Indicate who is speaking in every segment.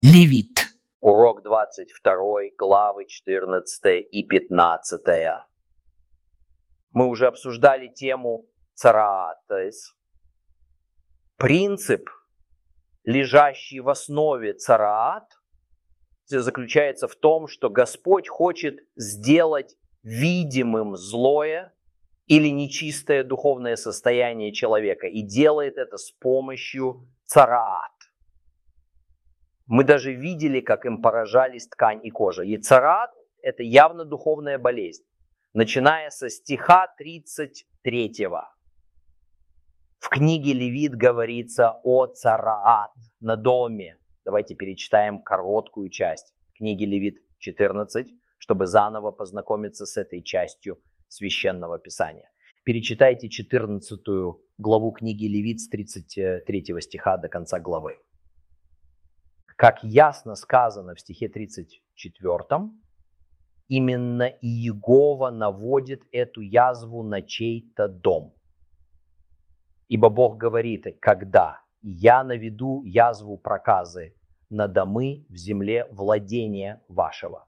Speaker 1: Левит.
Speaker 2: Урок 22, главы 14 и 15. Мы уже обсуждали тему цараат, то есть принцип, лежащий в основе цараат, заключается в том, что Господь хочет сделать видимым злое или нечистое духовное состояние человека и делает это с помощью цараат. Мы даже видели, как им поражались ткань и кожа. И цараат – это явно духовная болезнь. Начиная со стиха 33. В книге Левит говорится о цараат на доме. Давайте перечитаем короткую часть книги Левит 14, чтобы заново познакомиться с этой частью Священного Писания. Перечитайте 14 главу книги Левит с 33 стиха до конца главы. Как ясно сказано в стихе 34, именно Иегова наводит эту язву на чей-то дом. Ибо Бог говорит, когда я наведу язву проказы на домы в земле владения вашего.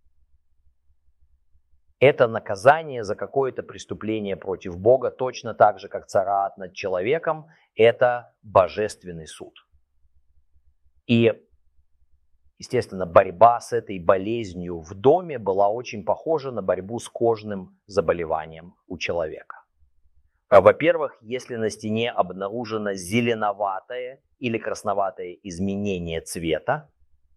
Speaker 2: Это наказание за какое-то преступление против Бога, точно так же, как цараат над человеком, это божественный суд. И естественно, борьба с этой болезнью в доме была очень похожа на борьбу с кожным заболеванием у человека. Во-первых, если на стене обнаружено зеленоватое или красноватое изменение цвета,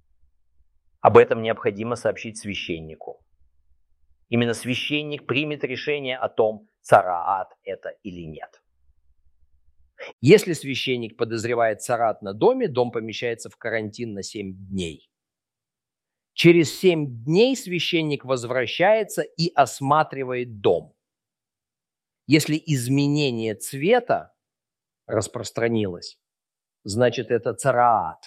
Speaker 2: об этом необходимо сообщить священнику. Именно священник примет решение о том, цараат это или нет. Если священник подозревает цараат на доме, дом помещается в карантин на 7 дней. Через 7 дней священник возвращается и осматривает дом. Если изменение цвета распространилось, значит это цараат.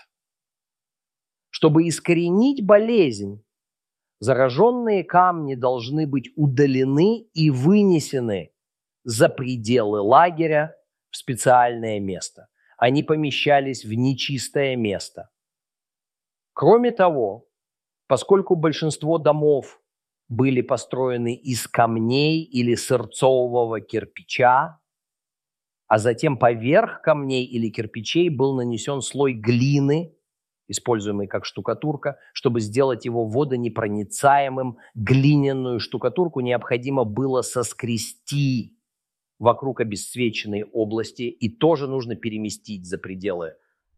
Speaker 2: Чтобы искоренить болезнь, зараженные камни должны быть удалены и вынесены за пределы лагеря в специальное место. Они помещались в нечистое место. Кроме того, поскольку большинство домов были построены из камней или сырцового кирпича, а затем поверх камней или кирпичей был нанесен слой глины, используемый как штукатурка, чтобы сделать его водонепроницаемым, глиняную штукатурку необходимо было соскрести вокруг обесцвеченной области и тоже нужно переместить за пределы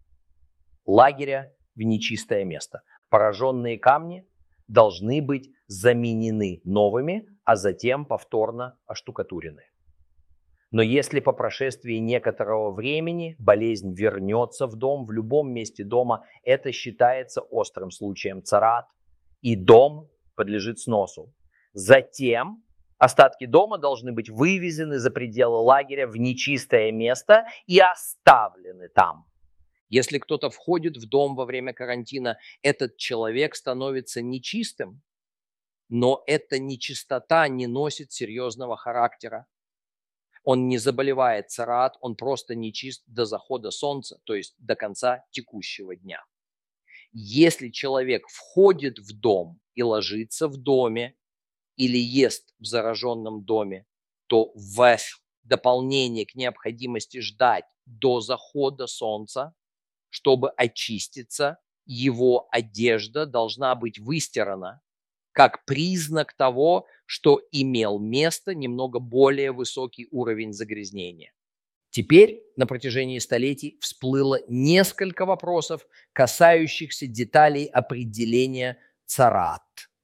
Speaker 2: лагеря в нечистое место. Пораженные камни должны быть заменены новыми, а затем повторно оштукатурены. Но если по прошествии некоторого времени болезнь вернется в дом, в любом месте дома, это считается острым случаем цараат, и дом подлежит сносу. Затем остатки дома должны быть вывезены за пределы лагеря в нечистое место и оставлены там. Если кто-то входит в дом во время карантина, этот человек становится нечистым, но эта нечистота не носит серьезного характера. Он не заболевает цараат, он просто нечист до захода солнца, то есть до конца текущего дня. Если человек входит в дом и ложится в доме или ест в зараженном доме, то в дополнение к необходимости ждать до захода солнца, чтобы очиститься, его одежда должна быть выстирана как признак того, что имел место немного более высокий уровень загрязнения. Теперь на протяжении столетий всплыло несколько вопросов, касающихся деталей определения цараат.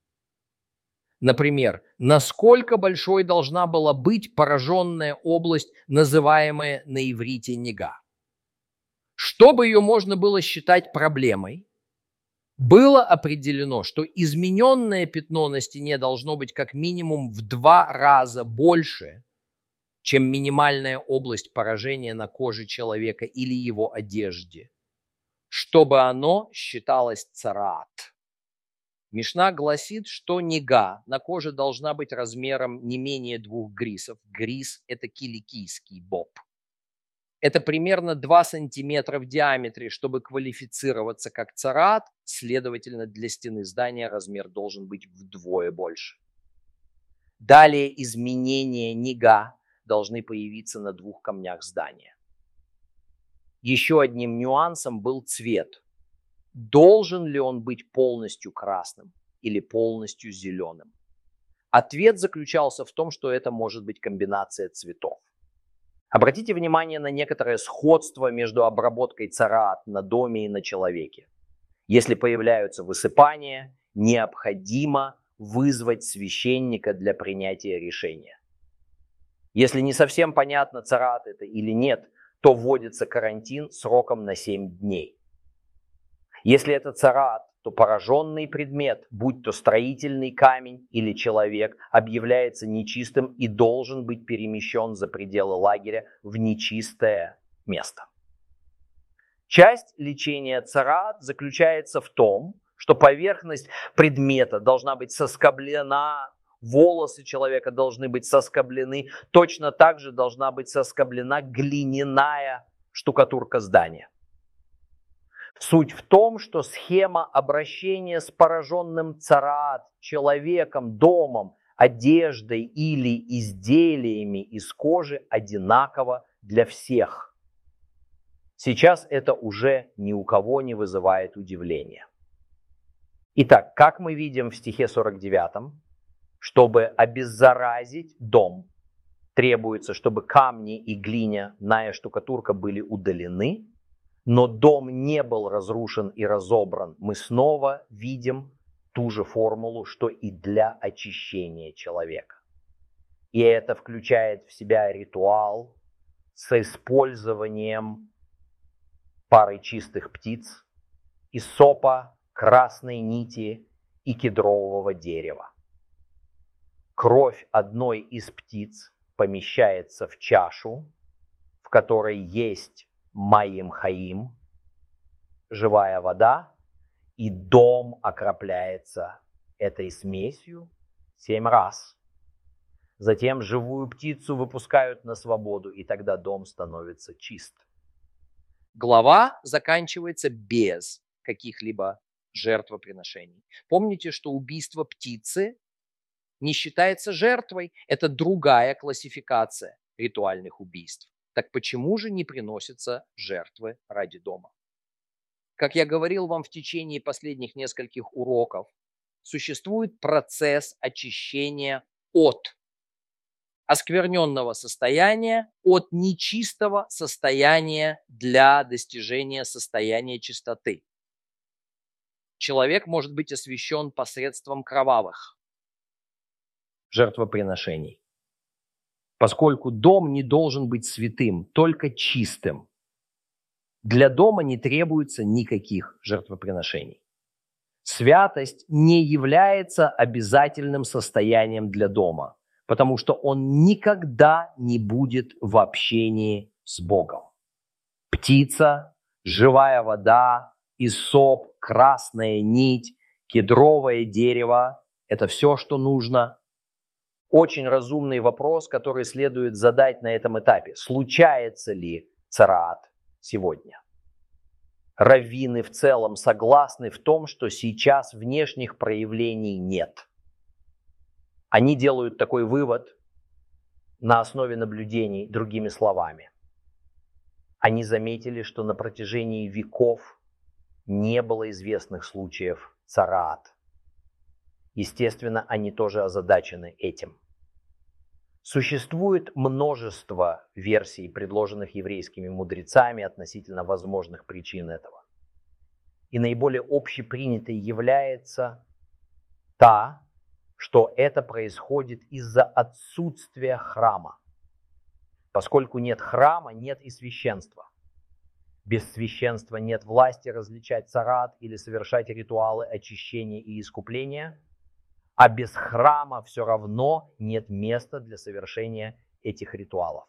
Speaker 2: Например, насколько большой должна была быть пораженная область, называемая на иврите нега? Чтобы ее можно было считать проблемой, было определено, что измененное пятно на стене должно быть как минимум в 2 раза больше, чем минимальная область поражения на коже человека или его одежде, чтобы оно считалось цараат. Мишна гласит, что нега на коже должна быть размером не менее 2 грисов. Грис – это киликийский боб. Это примерно 2 сантиметра в диаметре, чтобы квалифицироваться как царат, следовательно, для стены здания размер должен быть вдвое больше. Далее изменения нига должны появиться на 2 камнях здания. Еще одним нюансом был цвет. Должен ли он быть полностью красным или полностью зеленым? Ответ заключался в том, что это может быть комбинация цветов. Обратите внимание на некоторое сходство между обработкой цараат на доме и на человеке. Если появляются высыпания, необходимо вызвать священника для принятия решения. Если не совсем понятно, цараат это или нет, то вводится карантин сроком на 7 дней. Если это цараат, то пораженный предмет, будь то строительный камень или человек, объявляется нечистым и должен быть перемещен за пределы лагеря в нечистое место. Часть лечения цараат заключается в том, что поверхность предмета должна быть соскоблена, волосы человека должны быть соскоблены, точно так же должна быть соскоблена глиняная штукатурка здания. Суть в том, что схема обращения с пораженным цараат человеком, домом, одеждой или изделиями из кожи одинакова для всех. Сейчас это уже ни у кого не вызывает удивления. Итак, как мы видим в стихе 49, чтобы обеззаразить дом, требуется, чтобы камни и глиняная штукатурка были удалены, но дом не был разрушен и разобран. Мы снова видим ту же формулу, что и для очищения человека. И это включает в себя ритуал с использованием пары чистых птиц, иссопа, красной нити и кедрового дерева. Кровь одной из птиц помещается в чашу, в которой есть Маим Хаим, живая вода, и дом окропляется этой смесью 7 раз. Затем живую птицу выпускают на свободу, и тогда дом становится чист. Глава заканчивается без каких-либо жертвоприношений. Помните, что убийство птицы не считается жертвой. Это другая классификация ритуальных убийств. Так почему же не приносятся жертвы ради дома? Как я говорил вам в течение последних нескольких уроков, существует процесс очищения от оскверненного состояния, от нечистого состояния для достижения состояния чистоты. Человек может быть освящен посредством кровавых жертвоприношений, поскольку дом не должен быть святым, только чистым. Для дома не требуется никаких жертвоприношений. Святость не является обязательным состоянием для дома, потому что он никогда не будет в общении с Богом. Птица, живая вода, иссоп, красная нить, кедровое дерево – это все, что нужно. Очень разумный вопрос, который следует задать на этом этапе. Случается ли цараат сегодня? Раввины в целом согласны в том, что сейчас внешних проявлений нет. Они делают такой вывод на основе наблюдений, другими словами. Они заметили, что на протяжении веков не было известных случаев цараат. Естественно, они тоже озадачены этим. Существует множество версий, предложенных еврейскими мудрецами относительно возможных причин этого. И наиболее общепринятой является та, что это происходит из-за отсутствия храма. Поскольку нет храма, нет и священства. Без священства нет власти различать цараат или совершать ритуалы очищения и искупления, а без храма все равно нет места для совершения этих ритуалов.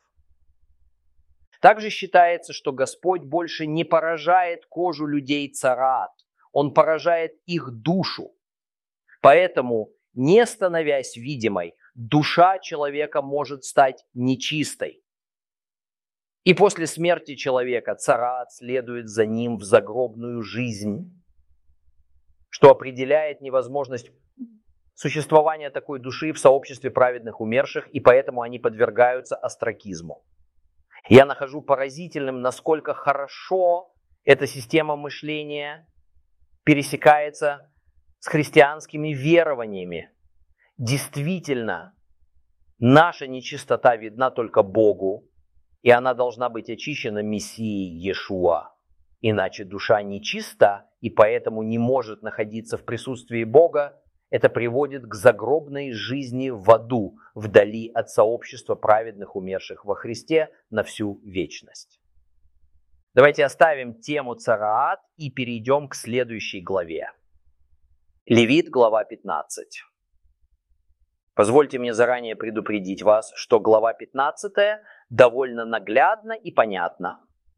Speaker 2: Также считается, что Господь больше не поражает кожу людей цараат, Он поражает их душу. Поэтому, не становясь видимой, душа человека может стать нечистой. И после смерти человека царат следует за ним в загробную жизнь, что определяет невозможность существования такой души в сообществе праведных умерших, и поэтому они подвергаются остракизму. Я нахожу поразительным, насколько хорошо эта система мышления пересекается с христианскими верованиями. Действительно, наша нечистота видна только Богу, и она должна быть очищена Мессией Иешуа. Иначе душа нечиста и поэтому не может находиться в присутствии Бога. Это приводит к загробной жизни в аду, вдали от сообщества праведных умерших во Христе на всю вечность. Давайте оставим тему цараат и перейдем к следующей главе. Левит, глава 15. Позвольте мне заранее предупредить вас, что глава 15 довольно наглядна и понятна.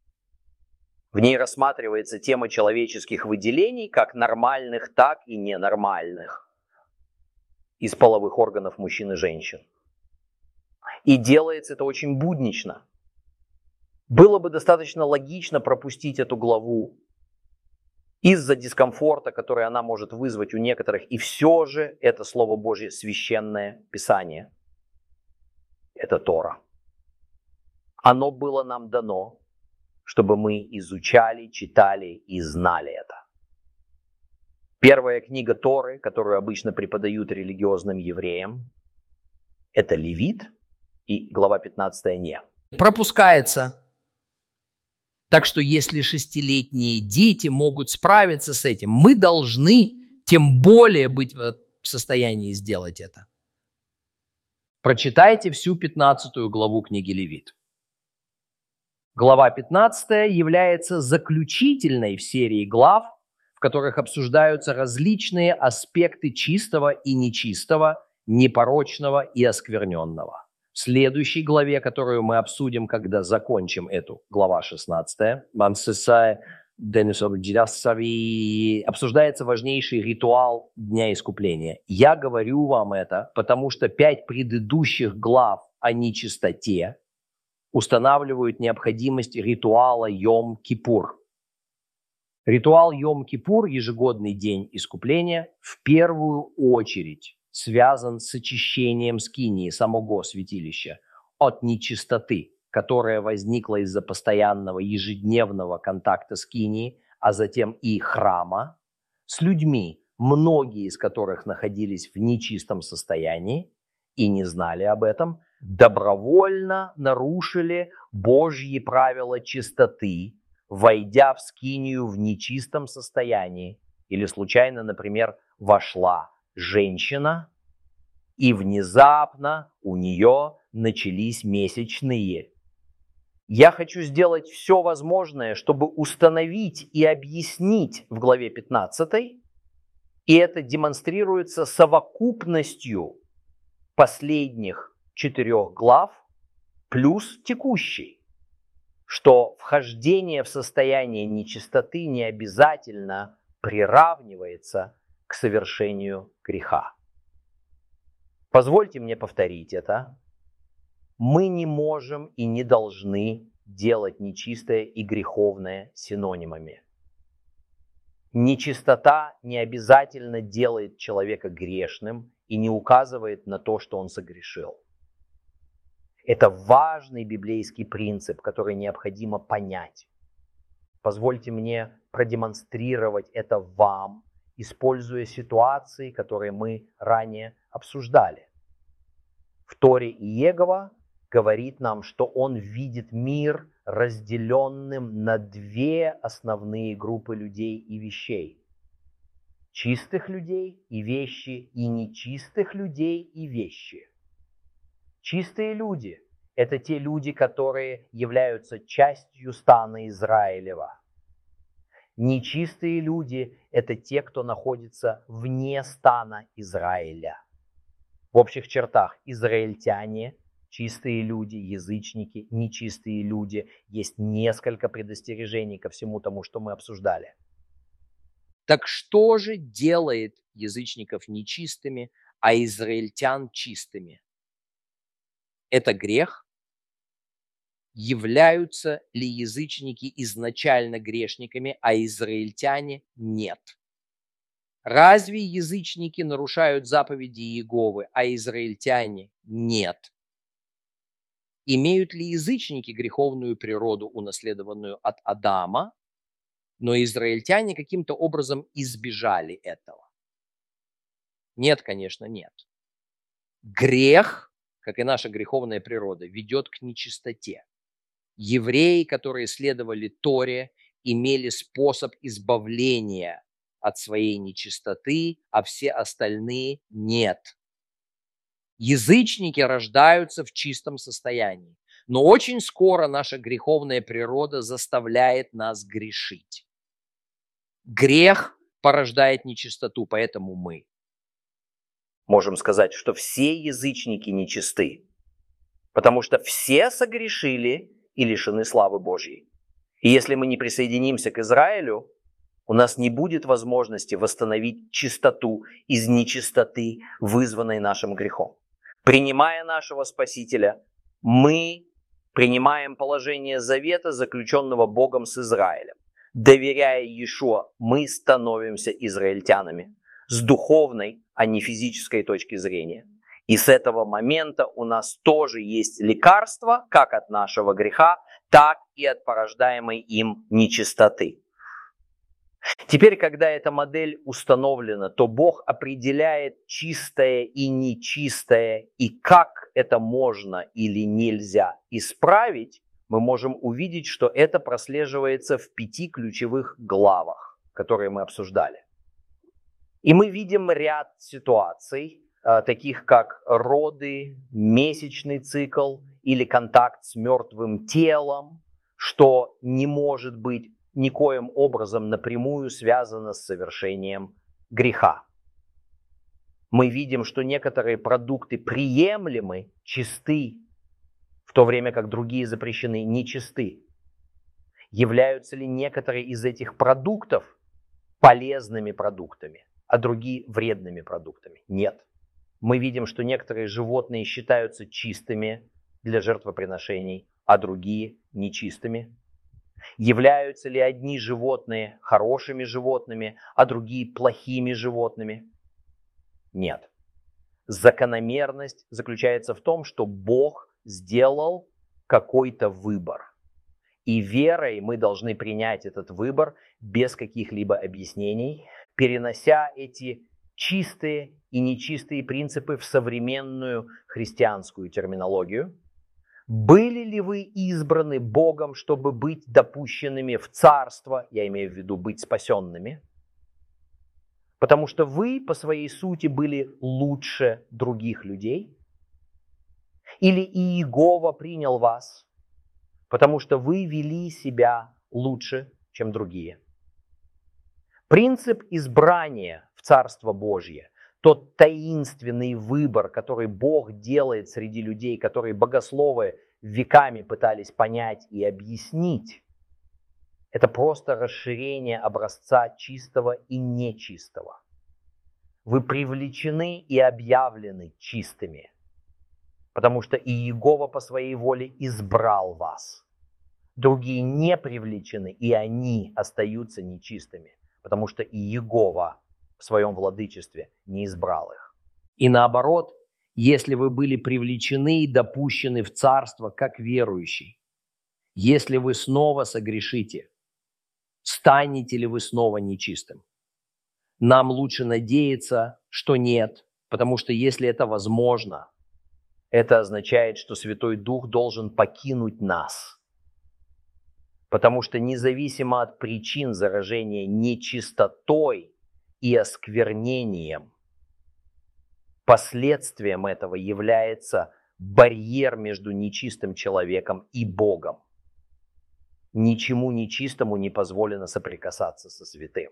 Speaker 2: В ней рассматривается тема человеческих выделений, как нормальных, так и ненормальных, из половых органов мужчин и женщин. И делается это очень буднично. Было бы достаточно логично пропустить эту главу из-за дискомфорта, который она может вызвать у некоторых, и все же это Слово Божье, священное Писание. Это Тора. Оно было нам дано, чтобы мы изучали, читали и знали это. Первая книга Торы, которую обычно преподают религиозным евреям, это Левит, и глава 15 не.
Speaker 1: Пропускается. Так что если 6-летние дети могут справиться с этим, мы должны тем более быть в состоянии сделать это. Прочитайте всю 15 главу книги Левит. Глава 15 является заключительной в серии глав, в которых обсуждаются различные аспекты чистого и нечистого, непорочного и оскверненного. В следующей главе, которую мы обсудим, когда закончим эту, глава 16, обсуждается важнейший ритуал Дня Искупления. Я говорю вам это, потому что 5 предыдущих глав о нечистоте устанавливают необходимость ритуала Йом-Кипур. Ритуал Йом-Кипур, ежегодный день искупления, в первую очередь связан с очищением скинии, самого святилища, от нечистоты, которая возникла из-за постоянного ежедневного контакта скинии, а затем и храма, с людьми, многие из которых находились в нечистом состоянии и не знали об этом, добровольно нарушили Божьи правила чистоты, войдя в скинию в нечистом состоянии, или случайно, например, вошла женщина, и внезапно у нее начались месячные. Я хочу сделать все возможное, чтобы установить и объяснить в главе 15, и это демонстрируется совокупностью последних 4 глав плюс текущей, что вхождение в состояние нечистоты не обязательно приравнивается к совершению греха. Позвольте мне повторить это. Мы не можем и не должны делать нечистое и греховное синонимами. Нечистота не обязательно делает человека грешным и не указывает на то, что он согрешил. Это важный библейский принцип, который необходимо понять. Позвольте мне продемонстрировать это вам, используя ситуации, которые мы ранее обсуждали. В Торе Иегова говорит нам, что он видит мир разделенным на 2 основные группы людей и вещей. Чистых людей и вещи, и нечистых людей и вещи. Чистые люди – это те люди, которые являются частью стана Израилева. Нечистые люди – это те, кто находится вне стана Израиля. В общих чертах израильтяне, чистые люди, язычники, нечистые люди. Есть несколько предостережений ко всему тому, что мы обсуждали. Так что же делает язычников нечистыми, а израильтян чистыми? Это грех?
Speaker 2: Являются ли язычники изначально грешниками, а израильтяне нет? Разве язычники нарушают заповеди Иеговы, а израильтяне нет? Имеют ли язычники греховную природу, унаследованную от Адама, но израильтяне каким-то образом избежали этого? Нет, конечно, нет. Грех, как и наша греховная природа, ведет к нечистоте. Евреи, которые следовали Торе, имели способ избавления от своей нечистоты, а все остальные нет. Язычники рождаются в чистом состоянии, но очень скоро наша греховная природа заставляет нас грешить. Грех порождает нечистоту, поэтому мы
Speaker 1: можем сказать, что все язычники нечисты, потому что все согрешили и лишены славы Божьей. И если мы не присоединимся к Израилю, у нас не будет возможности восстановить чистоту из нечистоты, вызванной нашим грехом. Принимая нашего Спасителя, мы принимаем положение завета, заключенного Богом с Израилем. Доверяя Иешуа, мы становимся израильтянами с духовной, а не физической точки зрения. И с этого момента у нас тоже есть лекарство, как от нашего греха, так и от порождаемой им нечистоты. Теперь, когда эта модель установлена, то Бог определяет чистое и нечистое, и как это можно или нельзя исправить, мы можем увидеть, что это прослеживается в 5 ключевых главах, которые мы обсуждали. И мы видим ряд ситуаций, таких как роды, месячный цикл или контакт с мертвым телом, что не может быть никоим образом напрямую связано с совершением греха. Мы видим, что некоторые продукты приемлемы, чисты, в то время как другие запрещены, нечисты. Являются ли некоторые из этих продуктов полезными продуктами, а другие вредными продуктами? Нет. Мы видим, что некоторые животные считаются чистыми для жертвоприношений, а другие нечистыми. Являются ли одни животные хорошими животными, а другие плохими животными? Нет. Закономерность заключается в том, что Бог сделал какой-то выбор. И верой мы должны принять этот выбор без каких-либо объяснений, перенося эти чистые и нечистые принципы в современную христианскую терминологию. Были ли вы избраны Богом, чтобы быть допущенными в царство, я имею в виду быть спасенными? Потому что вы по своей сути были лучше других людей? Или Иегова принял вас, потому что вы вели себя лучше, чем другие? Принцип избрания в Царство Божье, тот таинственный выбор, который Бог делает среди людей, которые богословы веками пытались понять и объяснить, это просто расширение образца чистого и нечистого. Вы привлечены и объявлены чистыми, потому что Иегова по своей воле избрал вас. Другие не привлечены, и они остаются нечистыми, потому что Иегова в своем владычестве не избрал их. И наоборот, если вы были привлечены и допущены в царство как верующий, если вы снова согрешите, станете ли вы снова нечистым? Нам лучше надеяться, что нет, потому что если это возможно, это означает, что Святой Дух должен покинуть нас. Потому что независимо от причин заражения нечистотой и осквернением, последствием этого является барьер между нечистым человеком и Богом. Ничему нечистому не позволено соприкасаться со святым.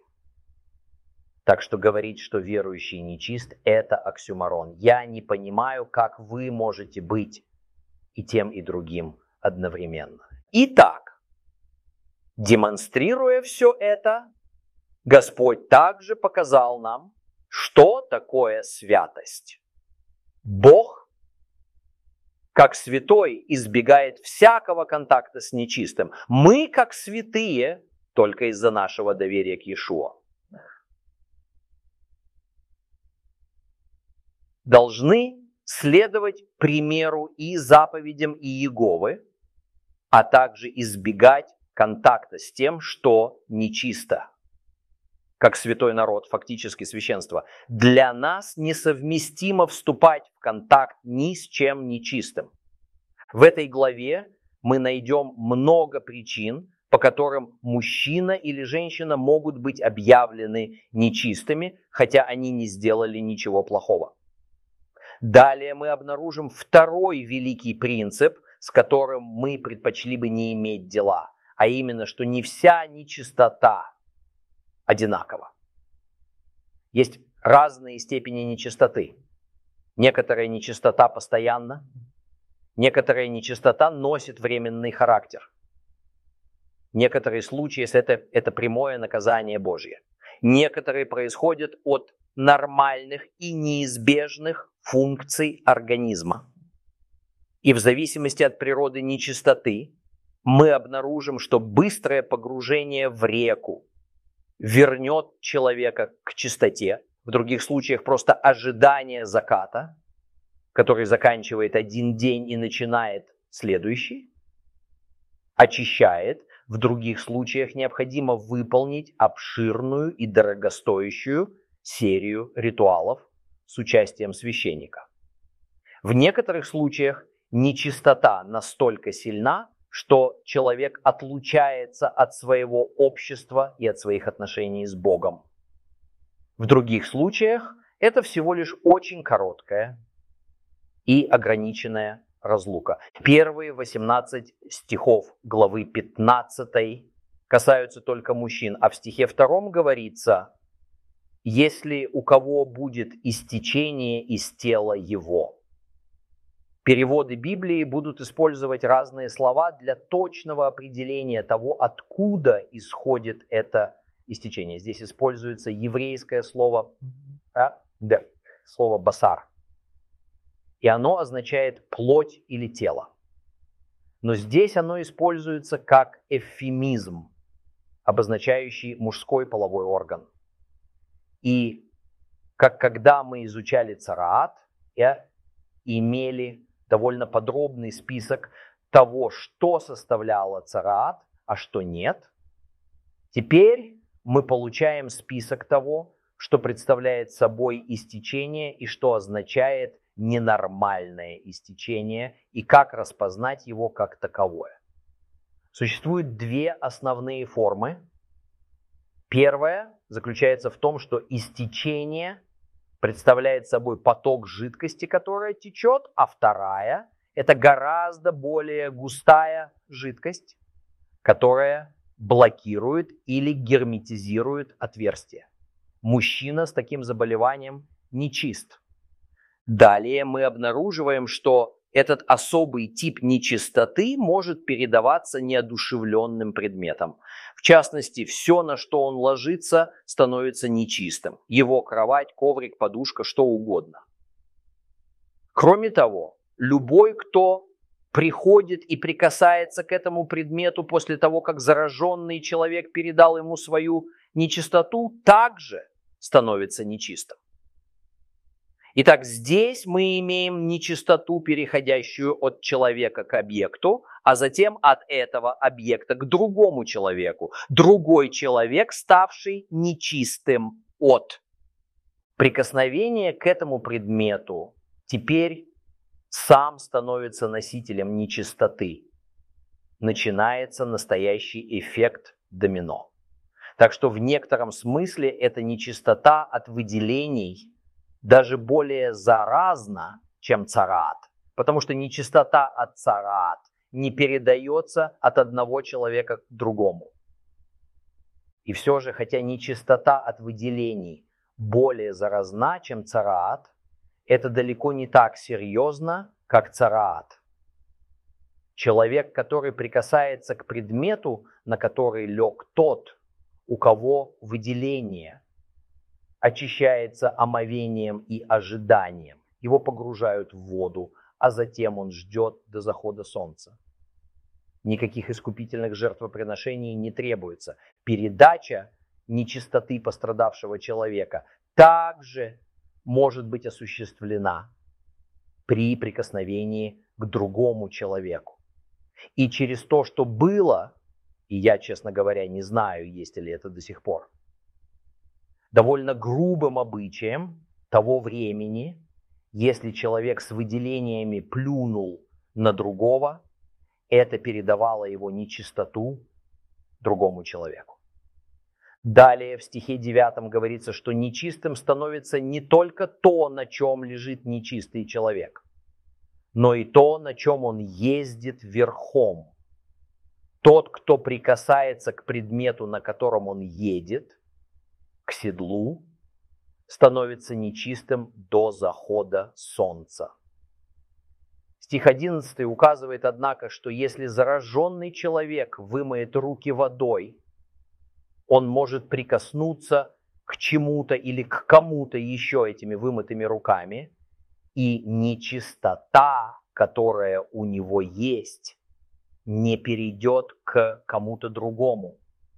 Speaker 1: Так что говорить, что верующий нечист, это оксюморон. Я не понимаю, как вы можете быть и тем, и другим одновременно. Итак, демонстрируя все это, Господь также показал нам, что такое святость. Бог как святой, избегает всякого контакта с нечистым. Мы, как святые, только из-за нашего доверия к Иешуа, должны следовать примеру и заповедям Иеговы, а также избегать контакта с тем, что нечисто. Как святой народ, фактически священство, для нас несовместимо вступать в контакт ни с чем нечистым. В этой главе мы найдем много причин, по которым мужчина или женщина могут быть объявлены нечистыми, хотя они не сделали ничего плохого. Далее мы обнаружим второй великий принцип, с которым мы предпочли бы не иметь дела, а именно, что не вся нечистота одинакова. Есть разные степени нечистоты. Некоторая нечистота постоянна, некоторая нечистота носит временный характер. Некоторые случаи, если это прямое наказание Божье. Некоторые происходят от нормальных и неизбежных функций организма. И в зависимости от природы нечистоты мы обнаружим, что быстрое погружение в реку вернет человека к чистоте. В других случаях просто ожидание заката, который заканчивает один день и начинает следующий, очищает. В других случаях необходимо выполнить обширную и дорогостоящую серию ритуалов с участием священника. В некоторых случаях нечистота настолько сильна, что человек отлучается от своего общества и от своих отношений с Богом. В других случаях это всего лишь очень короткая и ограниченная разлука. Первые 18 стихов главы 15 касаются только мужчин, а в стихе 2 говорится: «Если у кого будет истечение из тела его». Переводы Библии будут использовать разные слова для точного определения того, откуда исходит это истечение. Здесь используется еврейское слово, слово «басар». И оно означает плоть или тело. Но здесь оно используется как эвфемизм, обозначающий мужской половой орган. И как когда мы изучали цараат, имели довольно подробный список того, что составляло цараат, а что нет. Теперь мы получаем список того, что представляет собой истечение и что означает ненормальное истечение, и как распознать его как таковое. Существуют две основные формы. Первая заключается в том, что истечение представляет собой поток жидкости, которая течет, а вторая – это гораздо более густая жидкость, которая блокирует или герметизирует отверстие. Мужчина с таким заболеванием нечист. Далее мы обнаруживаем, что этот особый тип нечистоты может передаваться неодушевленным предметом. В частности, все, на что он ложится, становится нечистым. Его кровать, коврик, подушка, что угодно. Кроме того, любой, кто приходит и прикасается к этому предмету после того, как зараженный человек передал ему свою нечистоту, также становится нечистым. Итак, здесь мы имеем нечистоту, переходящую от человека к объекту, а затем от этого объекта к другому человеку. Другой человек, ставший нечистым от. Прикосновение к этому предмету теперь сам становится носителем нечистоты. Начинается настоящий эффект домино. Так что в некотором смысле эта нечистота от выделений даже более заразна, чем цараат, потому что нечистота от цараат не передается от одного человека к другому. И все же, хотя нечистота от выделений более заразна, чем цараат, это далеко не так серьезно, как цараат. Человек, который прикасается к предмету, на который лег тот, у кого выделение, очищается омовением и ожиданием. Его погружают в воду, а затем он ждет до захода солнца. Никаких искупительных жертвоприношений не требуется. Передача нечистоты пострадавшего человека также может быть осуществлена при прикосновении к другому человеку. И через то, что было, и я, честно говоря, не знаю, есть ли это до сих пор, довольно грубым обычаем того времени, если человек с выделениями плюнул на другого, это передавало его нечистоту другому человеку. Далее в стихе 9 говорится, что нечистым становится не только то, на чем лежит нечистый человек, но и то, на чем он ездит верхом. Тот, кто прикасается к предмету, на котором он едет, к седлу, становится нечистым до захода солнца. Стих 11 указывает, однако, что если зараженный человек вымоет руки водой, он может прикоснуться к чему-то или к кому-то еще этими вымытыми руками, и нечистота, которая у него есть, не перейдет к кому-то другому.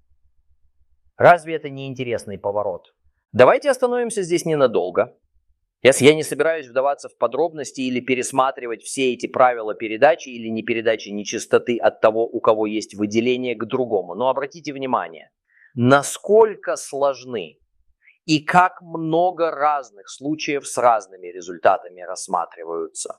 Speaker 1: Разве это не интересный поворот? Давайте остановимся здесь ненадолго. Я не собираюсь вдаваться в подробности или пересматривать все эти правила передачи или не передачи нечистоты от того, у кого есть выделение, к другому. Но обратите внимание, насколько сложны и как много разных случаев с разными результатами рассматриваются.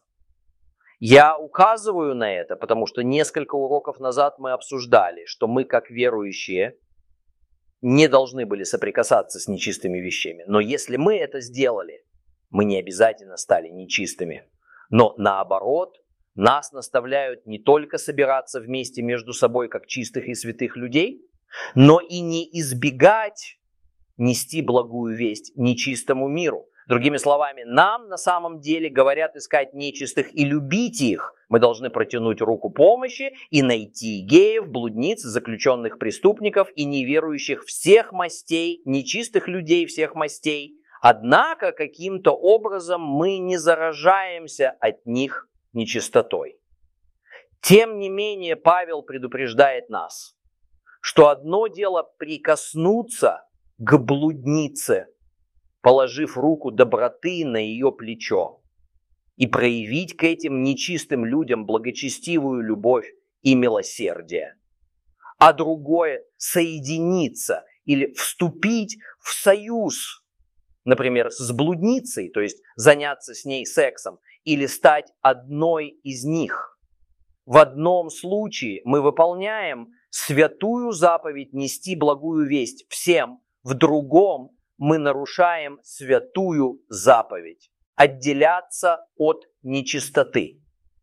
Speaker 1: Я указываю на это, потому что несколько уроков назад мы обсуждали, что мы, как верующие, не должны были соприкасаться с нечистыми вещами. Но если мы это сделали, мы не обязательно стали нечистыми. Но наоборот, нас наставляют не только собираться вместе между собой, как чистых и святых людей, но и не избегать нести благую весть нечистому миру. Другими словами, нам на самом деле говорят искать нечистых и любить их. Мы должны протянуть руку помощи и найти геев, блудниц, заключенных преступников и неверующих всех мастей, нечистых людей всех мастей. Однако каким-то образом мы не заражаемся от них нечистотой. Тем не менее, Павел предупреждает нас, что одно дело прикоснуться к блуднице, положив руку доброты на ее плечо, и проявить к этим нечистым людям благочестивую любовь и милосердие. А другое – соединиться или вступить в союз, например, с блудницей, то есть заняться с ней сексом, или стать одной из них. В одном случае мы выполняем святую заповедь нести благую весть всем, в другом мы нарушаем святую заповедь отделяться от нечистоты.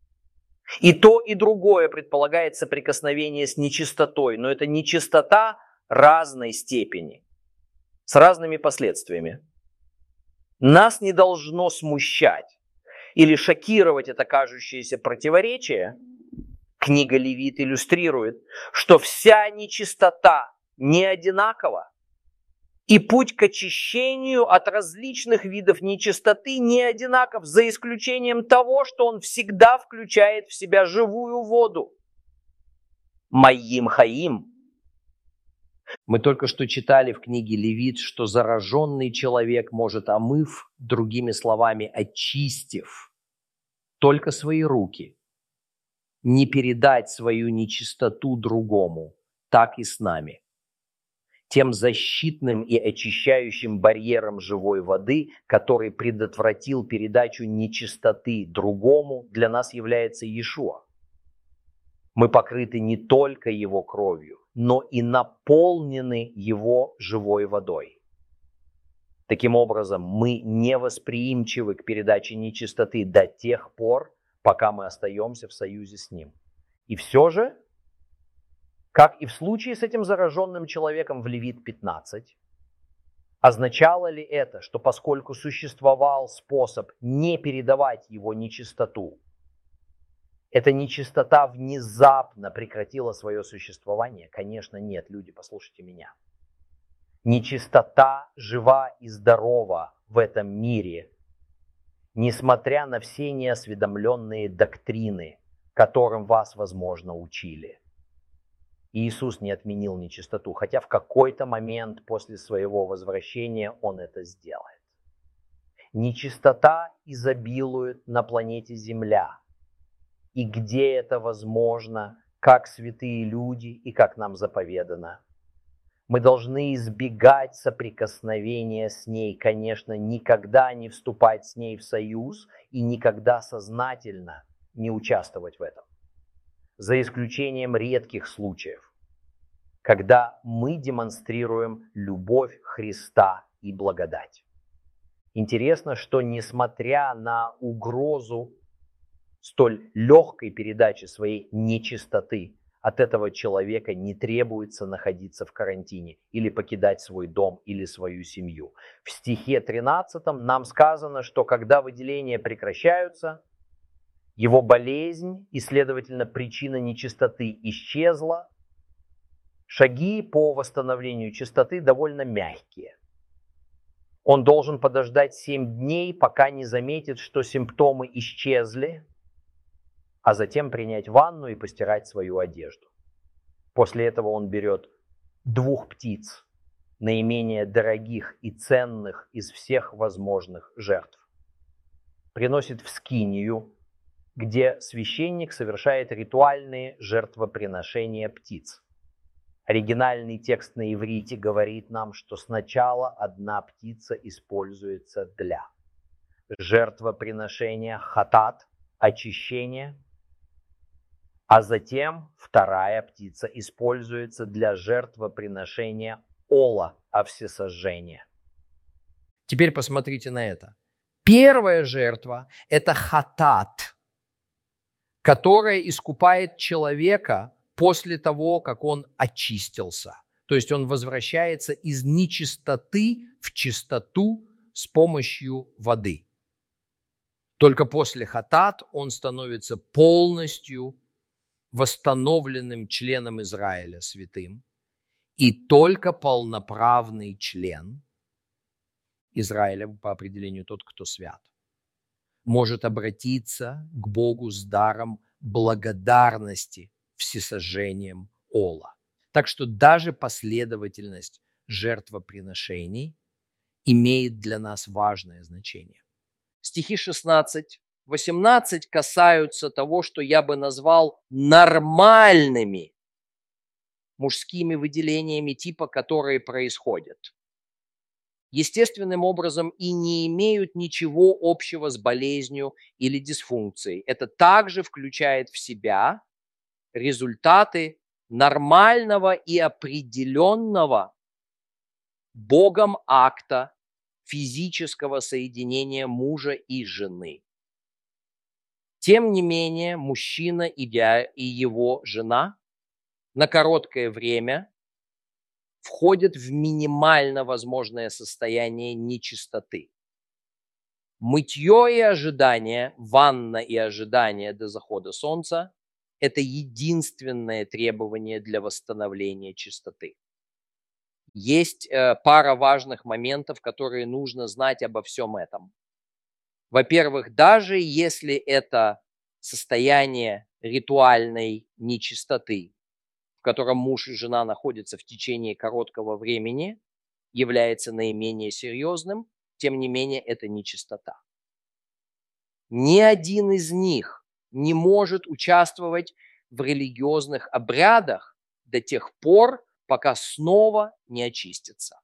Speaker 1: И то, и другое предполагает соприкосновение с нечистотой, но это нечистота разной степени, с разными последствиями. Нас не должно смущать или шокировать это кажущееся противоречие. Книга Левит иллюстрирует, что вся нечистота не одинакова, и путь к очищению от различных видов нечистоты не одинаков, за исключением того, что он всегда включает в себя живую воду. Майим Хаим. Мы только что читали в книге Левит, что зараженный человек может, омыв, другими словами, очистив только свои руки, не передать свою нечистоту другому, так и с нами. Тем защитным и очищающим барьером живой воды, который предотвратил передачу нечистоты другому, для нас является Иешуа. Мы покрыты не только Его кровью, но и наполнены Его живой водой. Таким образом, мы невосприимчивы к передаче нечистоты до тех пор, пока мы остаемся в союзе с Ним. И все же, как и в случае с этим зараженным человеком в Левит 15, означало ли это, что поскольку существовал способ не передавать его нечистоту, эта нечистота внезапно прекратила свое существование? Конечно, нет, люди, послушайте меня. Нечистота жива и здорова в этом мире. несмотря на все неосведомленные доктрины, которым вас, возможно, учили. Иисус не отменил нечистоту, хотя в какой-то момент после своего возвращения Он это сделает. Нечистота изобилует на планете Земля. И где это возможно, как святые люди и как нам заповедано. Мы должны избегать соприкосновения с ней, конечно, никогда не вступать с ней в союз и никогда сознательно не участвовать в этом. За исключением редких случаев, когда мы демонстрируем любовь Христа и благодать. Интересно, что несмотря на угрозу столь легкой передачи своей нечистоты, от этого человека не требуется находиться в карантине или покидать свой дом или свою семью. В стихе 13 нам сказано, что когда выделения прекращаются, его болезнь и, следовательно, причина нечистоты исчезла. Шаги по восстановлению чистоты довольно мягкие. Он должен подождать 7 дней, пока не заметит, что симптомы исчезли, а затем принять ванну и постирать свою одежду. После этого он берет 2 птиц, наименее дорогих и ценных из всех возможных жертв, приносит в скинию, где священник совершает ритуальные жертвоприношения птиц. Оригинальный текст на иврите говорит нам, что сначала одна птица используется для жертвоприношения хатат, очищения, а затем вторая птица используется для жертвоприношения ола, всесожжения.
Speaker 2: Теперь посмотрите на это. Первая жертва – это хатат, которая искупает человека после того, как он очистился. То есть он возвращается из нечистоты в чистоту с помощью воды. Только после хатат он становится полностью восстановленным членом Израиля, святым, и только полноправный член Израиля, по определению тот, кто свят, может обратиться к Богу с даром благодарности всесожжением ола. Так что даже последовательность жертвоприношений имеет для нас важное значение. Стихи 16-18 касаются того, что я бы назвал нормальными мужскими выделениями типа, которые происходят естественным образом и не имеют ничего общего с болезнью или дисфункцией. Это также включает в себя результаты нормального и определенного Богом акта физического соединения мужа и жены. Тем не менее, мужчина и его жена на короткое время входят в минимально возможное состояние нечистоты. Мытье и ожидание, ванна и ожидание до захода солнца – это единственное требование для восстановления чистоты. Есть пара важных моментов, которые нужно знать обо всем этом. Во-первых, даже если это состояние ритуальной нечистоты, в котором муж и жена находятся в течение короткого времени, является наименее серьезным, тем не менее это нечистота. Ни один из них не может участвовать в религиозных обрядах до тех пор, пока снова не очистится.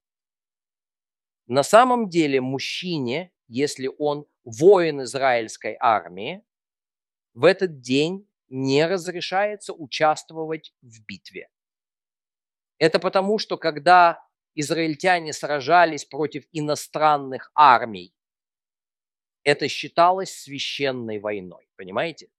Speaker 2: На самом деле мужчине, если он воин израильской армии, в этот день не разрешается участвовать в битве. Это потому, что когда израильтяне сражались против иностранных армий, это считалось священной войной, понимаете?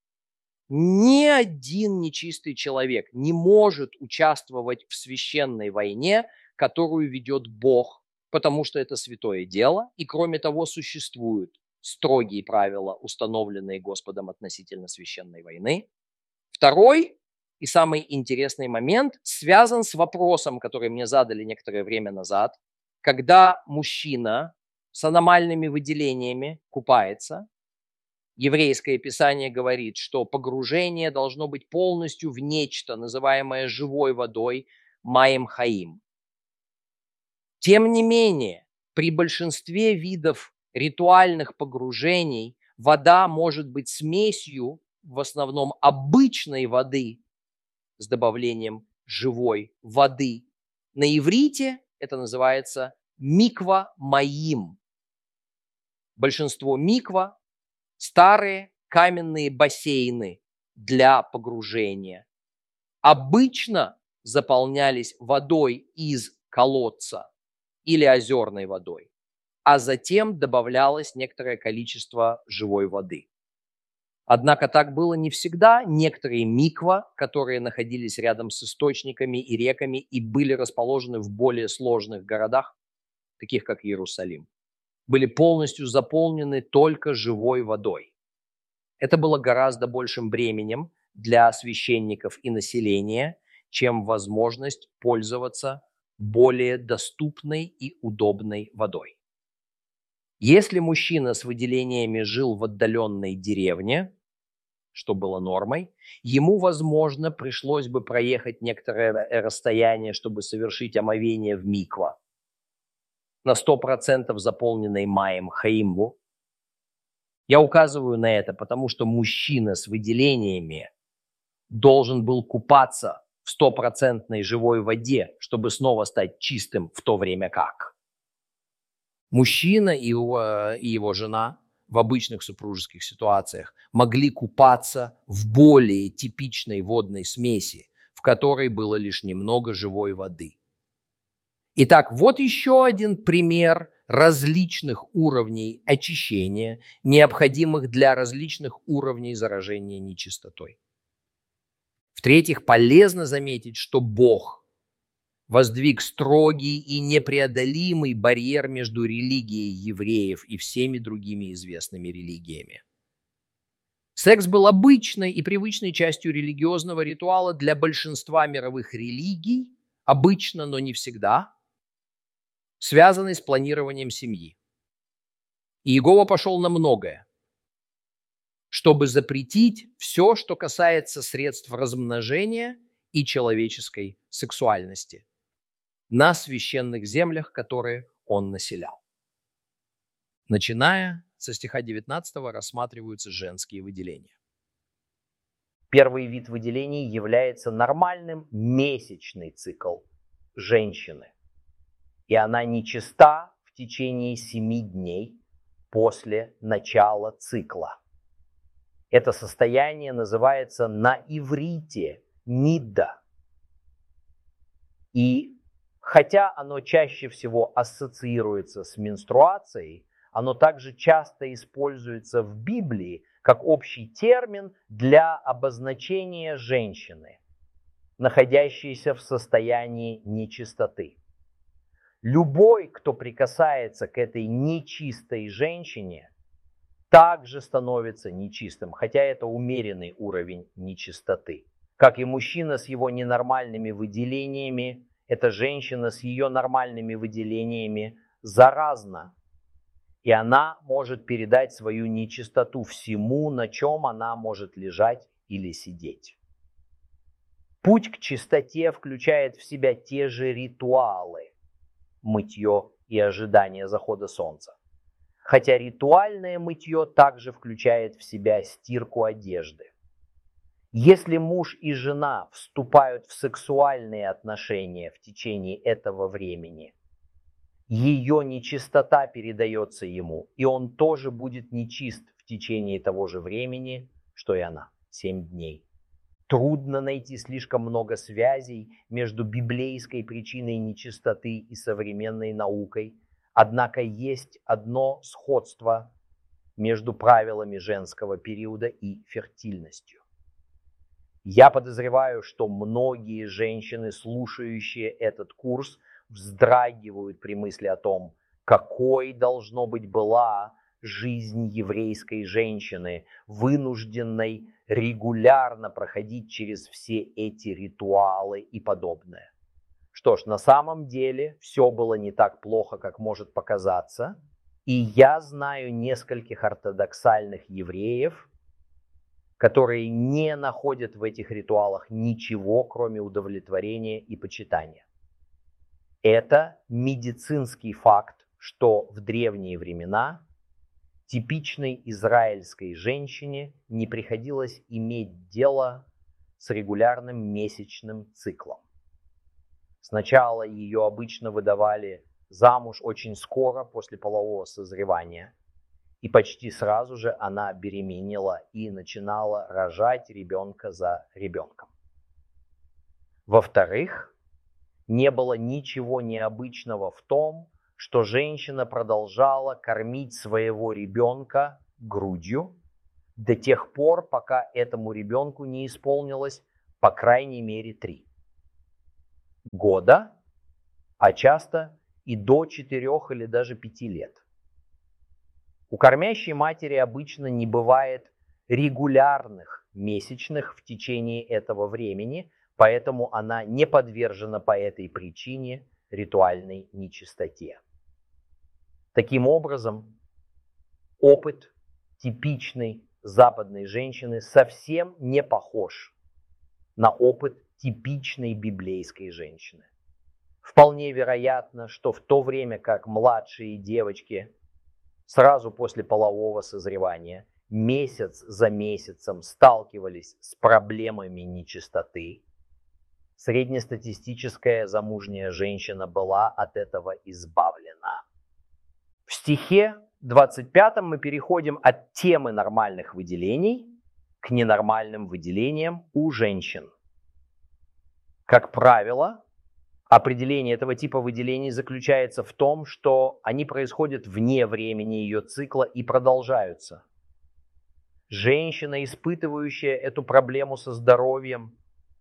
Speaker 2: Ни один нечистый человек не может участвовать в священной войне, которую ведет Бог, потому что это святое дело, и кроме того существуют строгие правила, установленные Господом относительно священной войны. Второй и самый интересный момент связан с вопросом, который мне задали некоторое время назад, когда мужчина
Speaker 3: с аномальными выделениями купается. Еврейское писание говорит, что погружение должно быть полностью в нечто, называемое живой водой, маем хаим. Тем не менее, при большинстве видов ритуальных погружений вода может быть смесью, в основном обычной воды, с добавлением живой воды. На иврите это называется миква маим. Большинство миква – старые каменные бассейны для погружения. Обычно заполнялись водой из колодца или озерной водой, а затем добавлялось некоторое количество живой воды. Однако так было не всегда. Некоторые миква, которые находились рядом с источниками и реками и были расположены в более сложных городах, таких как Иерусалим, были полностью заполнены только живой водой. Это было гораздо большим бременем для священников и населения, чем возможность пользоваться более доступной и удобной водой. Если мужчина с выделениями жил в отдаленной деревне, что было нормой, ему, возможно, пришлось бы проехать некоторое расстояние, чтобы совершить омовение в миква, на 100% заполненной маем хаимбу. Я указываю на это, потому что мужчина с выделениями должен был купаться в 100% живой воде, чтобы снова стать чистым, в то время как мужчина и его жена в обычных супружеских ситуациях могли купаться в более типичной водной смеси, в которой было лишь немного живой воды. Итак, вот еще один пример различных уровней очищения, необходимых для различных уровней заражения нечистотой. В-третьих, полезно заметить, что Бог воздвиг строгий и непреодолимый барьер между религией евреев и всеми другими известными религиями. Секс был обычной и привычной частью религиозного ритуала для большинства мировых религий, обычно, но не всегда, связанный с планированием семьи. И Иегова пошел на многое, чтобы запретить все, что касается средств размножения и человеческой сексуальности на священных землях, которые он населял. Начиная со стиха 19 рассматриваются женские выделения.
Speaker 2: Первый вид выделений является нормальным месячный цикл женщины. И она нечиста в течение 7 дней после начала цикла. Это состояние называется на иврите нидда. И хотя оно чаще всего ассоциируется с менструацией, оно также часто используется в Библии как общий термин для обозначения женщины, находящейся в состоянии нечистоты. Любой, кто прикасается к этой нечистой женщине, также становится нечистым, хотя это умеренный уровень нечистоты. Как и мужчина с его ненормальными выделениями, эта женщина с ее нормальными выделениями заразна, и она может передать свою нечистоту всему, на чем она может лежать или сидеть. Путь к чистоте включает в себя те же ритуалы – мытье и ожидание захода солнца. Хотя ритуальное мытье также включает в себя стирку одежды. Если муж и жена вступают в сексуальные отношения в течение этого времени, ее нечистота передается ему, и он тоже будет нечист в течение того же времени, что и она, 7 дней. Трудно найти слишком много связей между библейской причиной нечистоты и современной наукой, однако есть одно сходство между правилами женского периода и фертильностью. Я подозреваю, что многие женщины, слушающие этот курс, вздрагивают при мысли о том, какой, должно быть, была жизнь еврейской женщины, вынужденной регулярно проходить через все эти ритуалы и подобное. Что ж, на самом деле все было не так плохо, как может показаться,
Speaker 1: И я знаю нескольких ортодоксальных евреев, которые не находят в этих ритуалах ничего, кроме удовлетворения и почитания. Это медицинский факт, что в древние времена типичной израильской женщине не приходилось иметь дело с регулярным месячным циклом. Сначала ее обычно выдавали замуж очень скоро после полового созревания, и почти сразу же она беременела и начинала рожать ребенка за ребенком. Во-вторых, не было ничего необычного в том, что женщина продолжала кормить своего ребенка грудью до тех пор, пока этому ребенку не исполнилось по крайней мере 3 года, а часто и до 4 или даже 5 лет. У кормящей матери обычно не бывает регулярных месячных в течение этого времени, поэтому она не подвержена по этой причине ритуальной нечистоте. Таким образом, опыт типичной западной женщины совсем не похож на опыт типичной библейской женщины. Вполне вероятно, что в то время как младшие девочки сразу после полового созревания месяц за месяцем сталкивались с проблемами нечистоты, среднестатистическая замужняя женщина была от этого избавлена. В стихе 25 мы переходим от темы нормальных выделений к ненормальным выделениям у женщин. Как правило, определение этого типа выделений заключается в том, что они происходят вне времени ее цикла и продолжаются. Женщина, испытывающая эту проблему со здоровьем,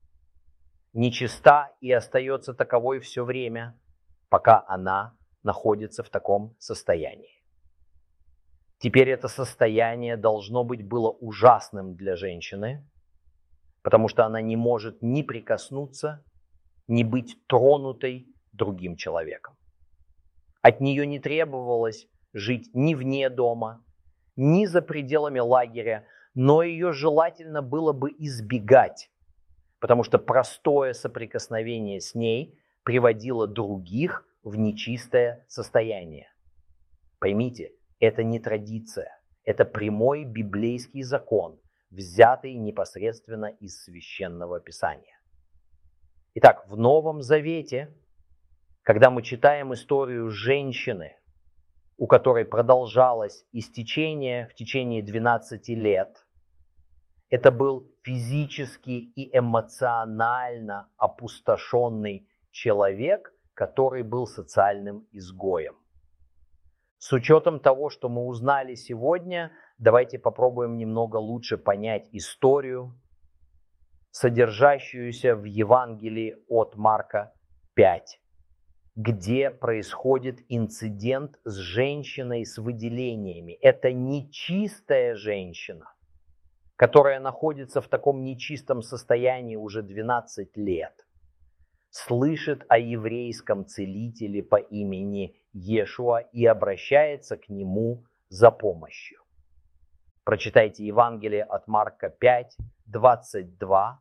Speaker 1: нечиста и остается таковой все время, пока она находится в таком состоянии. Теперь это состояние должно быть было ужасным для женщины, потому что она не может ни прикоснуться, ни быть тронутой другим человеком. От нее не требовалось жить ни вне дома, ни за пределами лагеря, но ее желательно было бы избегать, потому что простое соприкосновение с ней приводило других в нечистое состояние. Поймите, это не традиция, это прямой библейский закон, взятый непосредственно из Священного Писания. Итак, в Новом Завете, когда мы читаем историю женщины, у которой продолжалось истечение в течение 12 лет, это был физически и эмоционально опустошенный человек, который был социальным изгоем. С учетом того, что мы узнали сегодня, давайте попробуем немного лучше понять историю, содержащуюся в Евангелии от Марка 5, где происходит инцидент с женщиной с выделениями. Это нечистая женщина, которая находится в таком нечистом состоянии уже 12 лет, слышит о еврейском целителе по имени Иешуа и обращается к нему за помощью. Прочитайте Евангелие от Марка 5, 22,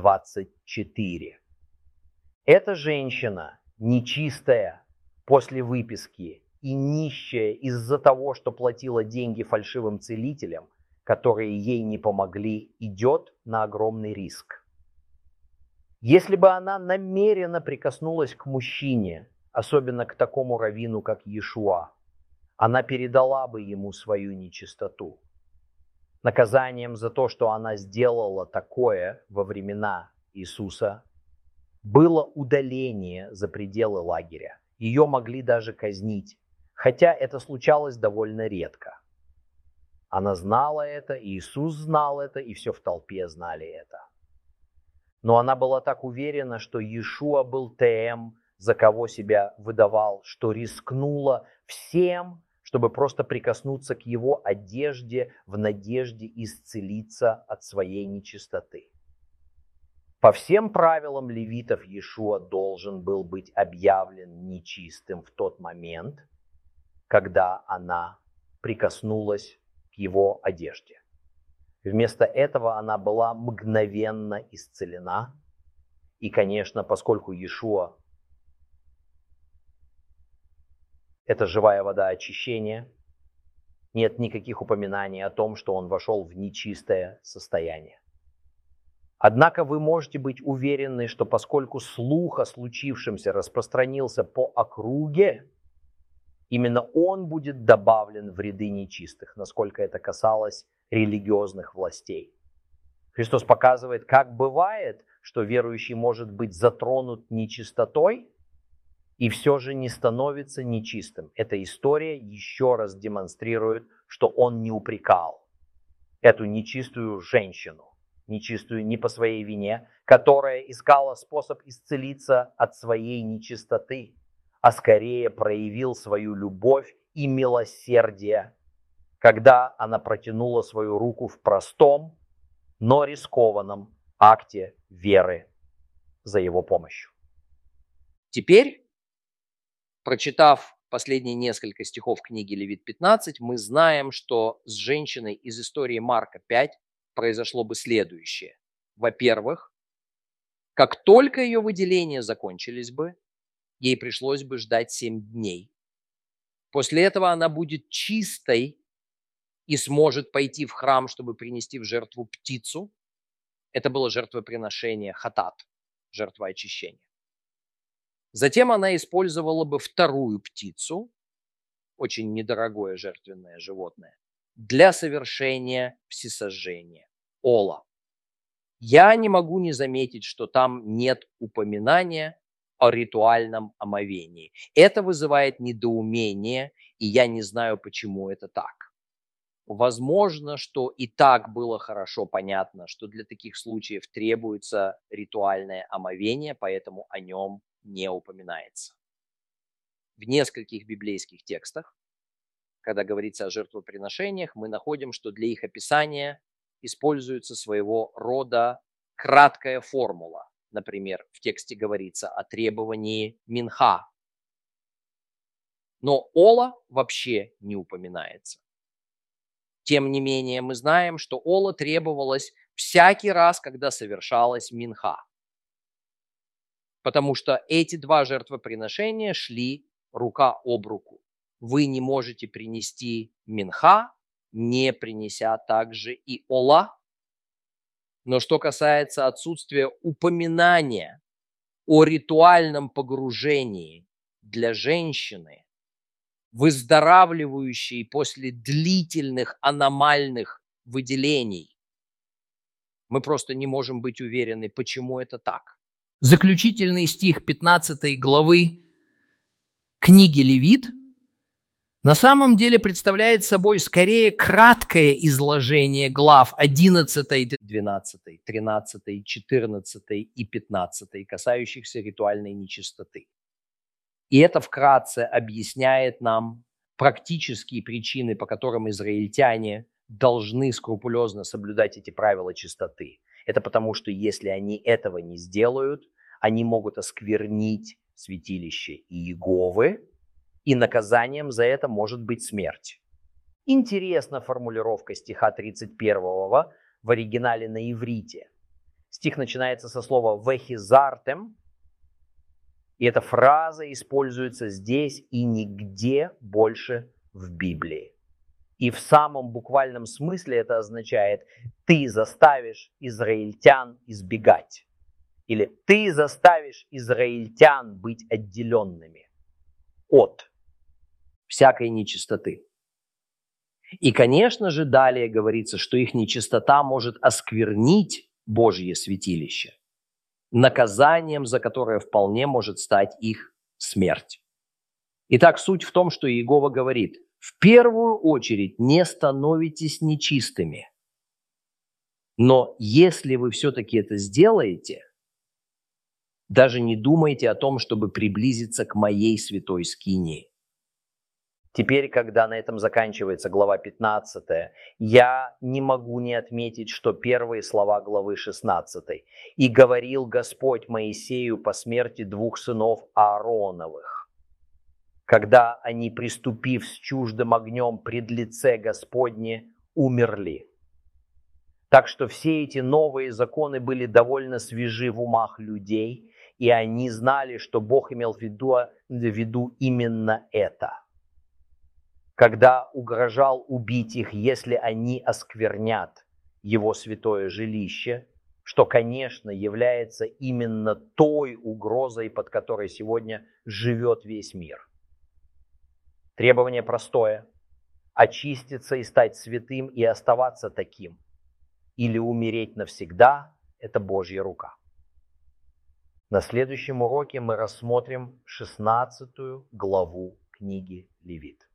Speaker 1: 24. Эта женщина, нечистая после выписки и нищая из-за того, что платила деньги фальшивым целителям, которые ей не помогли, идет на огромный риск. Если бы она намеренно прикоснулась к мужчине, особенно к такому раввину, как Иешуа, она передала бы ему свою нечистоту. Наказанием за то, что она сделала такое во времена Иисуса, было удаление за пределы лагеря. Ее могли даже казнить, хотя это случалось довольно редко. Она знала это, Иисус знал это, и все в толпе знали это. Но она была так уверена, что Иешуа был тем, за кого себя выдавал, что рискнула всем, чтобы просто прикоснуться к его одежде в надежде исцелиться от своей нечистоты. По всем правилам левитов Иешуа должен был быть объявлен нечистым в тот момент, когда она прикоснулась к его одежде. Вместо этого она была мгновенно исцелена. И, конечно, поскольку Иешуа – это живая вода очищения, нет никаких упоминаний о том, что он вошел в нечистое состояние. Однако вы можете быть уверены, что поскольку слух о случившемся распространился по округе, именно он будет добавлен в ряды нечистых, насколько это касалось религиозных властей. Христос показывает, как бывает, что верующий может быть затронут нечистотой и все же не становится нечистым. Эта история еще раз демонстрирует, что он не упрекал эту нечистую женщину, нечистую не по своей вине, которая искала способ исцелиться от своей нечистоты, а скорее проявил свою любовь и милосердие, когда она протянула свою руку в простом, но рискованном акте веры за его помощью.
Speaker 3: Теперь, прочитав последние несколько стихов книги Левит 15, мы знаем, что с женщиной из истории Марка 5 произошло бы следующее. Во-первых, как только ее выделения закончились бы, ей пришлось бы ждать 7 дней. После этого она будет чистой и сможет пойти в храм, чтобы принести в жертву птицу. Это было жертвоприношение хатат, жертва очищения. Затем она использовала бы вторую птицу, очень недорогое жертвенное животное, для совершения всесожжения, ола. Я не могу не заметить, что там нет упоминания о ритуальном омовении. Это вызывает недоумение, и я не знаю, почему это так. Возможно, что и так было хорошо понятно, что для таких случаев требуется ритуальное омовение, поэтому о нем не упоминается. В нескольких библейских текстах, когда говорится о жертвоприношениях, мы находим, что для их описания используется своего рода краткая формула. Например, в тексте говорится о требовании минха. Но ола вообще не упоминается. Тем не менее, мы знаем, что ола требовалась всякий раз, когда совершалась минха. Потому что эти два жертвоприношения шли рука об руку. Вы не можете принести минха, не принеся также и ола. Но что касается отсутствия упоминания о ритуальном погружении для женщины, выздоравливающей после длительных аномальных выделений, мы просто не можем быть уверены, почему это так. Заключительный стих 15 главы книги Левит на самом деле представляет собой скорее краткое изложение глав 11, 12, 13, 14 и 15, касающихся ритуальной нечистоты. И это вкратце объясняет нам практические причины, по которым израильтяне должны скрупулезно соблюдать эти правила чистоты. Это потому, что если они этого не сделают, они могут осквернить святилище Иеговы, и наказанием за это может быть смерть. Интересна формулировка стиха 31 в оригинале на иврите. Стих начинается со слова «вехизартем», и эта фраза используется здесь и нигде больше в Библии. И в самом буквальном смысле это означает «ты заставишь израильтян избегать» или «ты заставишь израильтян быть отделенными от всякой нечистоты». И, конечно же, далее говорится, что их нечистота может осквернить Божье святилище, наказанием за которое вполне может стать их смерть. Итак, суть в том, что Иегова говорит: в первую очередь не становитесь нечистыми, но если вы все-таки это сделаете, даже не думайте о том, чтобы приблизиться к моей святой скинии. Теперь, когда на этом заканчивается глава 15, я не могу не отметить, что первые слова главы 16 «И говорил Господь Моисею по смерти двух сынов Аароновых».
Speaker 1: когда они, приступив с чуждым огнем пред лице Господне, умерли. Так что все эти новые законы были довольно свежи в умах людей, и они знали, что Бог имел в виду именно это. Когда угрожал убить их, если они осквернят его святое жилище, что, конечно, является именно той угрозой, под которой сегодня живет весь мир. Требование простое – очиститься и стать святым и оставаться таким. Или умереть навсегда – это Божья рука. На следующем уроке мы рассмотрим 16 главу книги Левит.